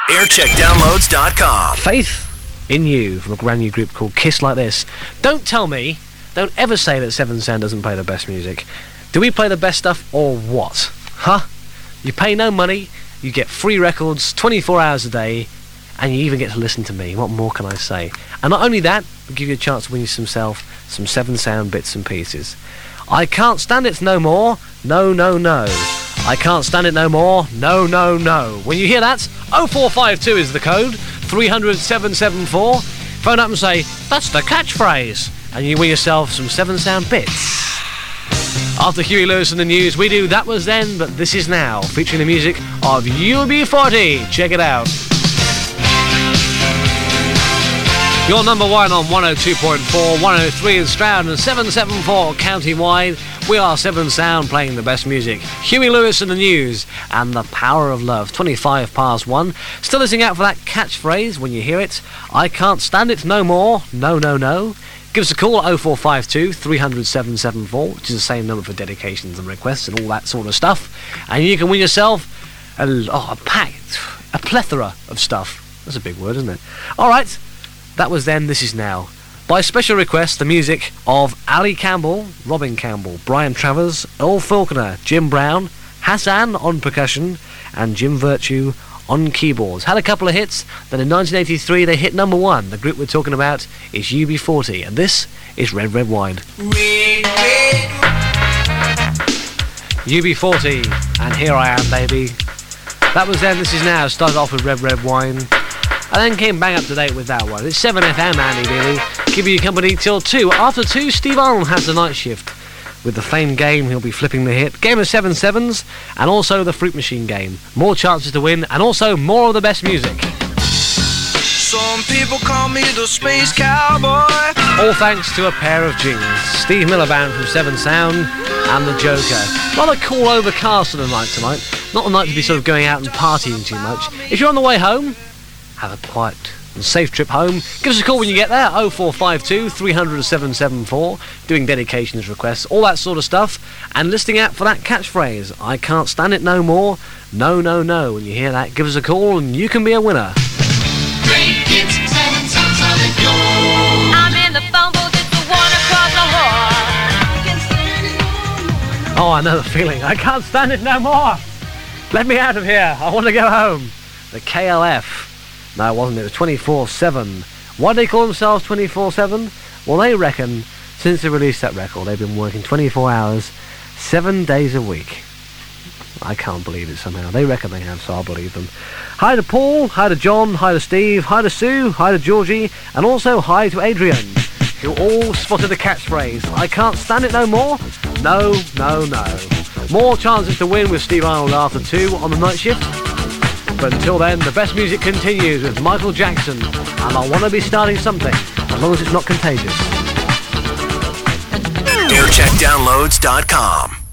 Aircheckdownloads.com. Faith in You from a brand new group called Kiss Like This. Don't ever say that Seven Sound doesn't play the best music. Do we play the best stuff or what? Huh? You pay no money, you get free records 24 hours a day, and you even get to listen to me. What more can I say? And not only that, we give you a chance to win yourself some Seven Sound bits and pieces. I Can't Stand It No More, no, no, no. I Can't Stand It No More, no, no, no. When you hear that, 0452 is the code, 300 774. Phone up and say, that's the catchphrase. And you win yourself some Seven Sound bits. After Huey Lewis and the news, we do That Was Then, But This Is Now, featuring the music of UB40. Check it out. You're number one on 102.4, 103 in Stroud and 774 county-wide. We are Seven Sound playing the best music. Huey Lewis and the news and The Power of Love. 25 past 1. Still listening out for that catchphrase when you hear it. I Can't Stand It No More, no, no, no. Give us a call at 0452 300 774, which is the same number for dedications and requests and all that sort of stuff. And you can win yourself a plethora of stuff. That's a big word, isn't it? All right. That was Then, This Is Now. By special request, the music of Ali Campbell, Robin Campbell, Brian Travers, Earl Faulkner, Jim Brown, Hassan on percussion, and Jim Virtue on keyboards. Had a couple of hits, then in 1983 they hit number one. The group we're talking about is UB40, and this is Red Red Wine. UB40, and Here I Am, baby. That was Then, This Is Now. Started off with Red Red Wine. And then came bang up to date with that one. It's 7FM, Andy Daly, giving you company till 2. After 2, Steve Arnold has the night shift. With the famed game, he'll be flipping the hit. Game of 7 sevens, and also the Fruit Machine game. More chances to win, and also more of the best music. Some people call me the Space Cowboy. All thanks to a pair of jeans. Steve Miller Band from Seven Sound and the Joker. Rather cool overcast of the night tonight. Not the night to be sort of going out and partying too much. If you're on the way home, have a quiet and safe trip home. Give us a call when you get there, 0452 300 774, doing dedications, requests, all that sort of stuff, and listening out for that catchphrase, I Can't Stand It No More, no, no, no. When you hear that, give us a call and you can be a winner. Great hits, Seven Sound Solid Gold. I'm in the phone booth, it's the one across the hall. Oh, I know the feeling. I can't stand it no more. Let me out of here. I want to go home. The KLF. No, it wasn't. It was 24/7. Why do they call themselves 24/7? Well, they reckon since they released that record, they've been working 24 hours, 7 days a week. I can't believe it somehow. They reckon they have, so I'll believe them. Hi to Paul, hi to John, hi to Steve, hi to Sue, hi to Georgie, and also hi to Adrian, who all spotted the catchphrase, I can't stand it no more? No, no, no. More chances to win with Steve Arnold after 2 on the night shift. But until then, the best music continues with Michael Jackson, and I want to be starting something, as long as it's not contagious. Aircheckdownloads.com.